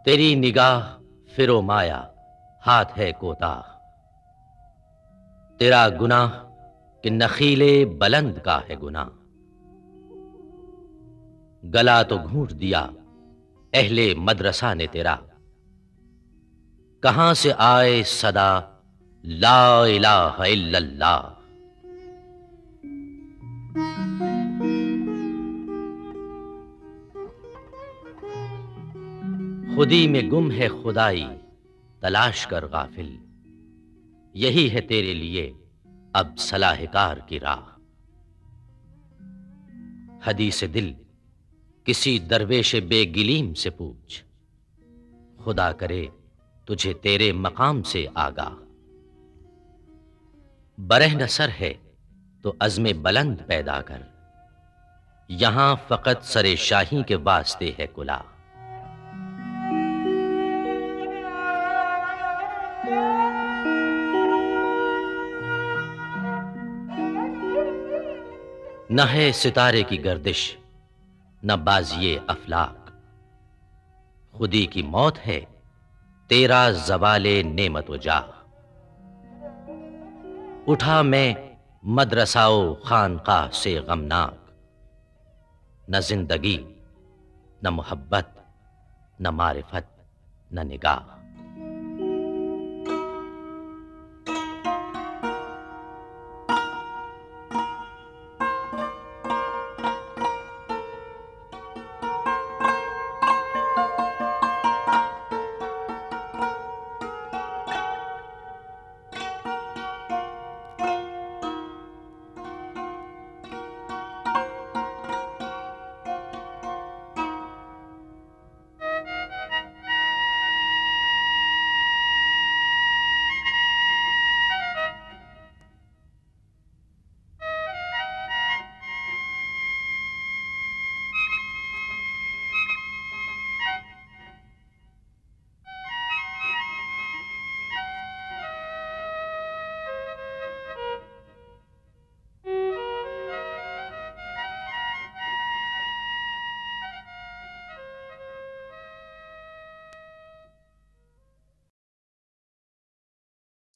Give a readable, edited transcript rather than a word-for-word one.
तेरी निगाह फिरो माया, हाथ है कोताह। तेरा गुनाह कि नखीले बुलंद का है गुनाह। गला तो घूंट दिया अहले मदरसा ने तेरा। कहां से आए सदा ला इलाहा इल्लल्लाह। खुदी में गुम है खुदाई, तलाश कर गाफिल। यही है तेरे लिए अब सलाहकार की राह। हदीस दिल किसी दरवेश बेगिलीम से पूछ, खुदा करे तुझे तेरे मकाम से आगाह। बरहन सर है तो अज़्मे बुलंद पैदा कर। यहां फकत सरे शाही के वास्ते है कुला। न है सितारे की गर्दिश, न बाजिए अफलाक। खुदी की मौत है तेरा ज़वाले नेमत व जाह। उठा मैं मदरसाओ खानकाह से गमनाक। न जिंदगी, न मोहब्बत, न मारिफत, न निगाह।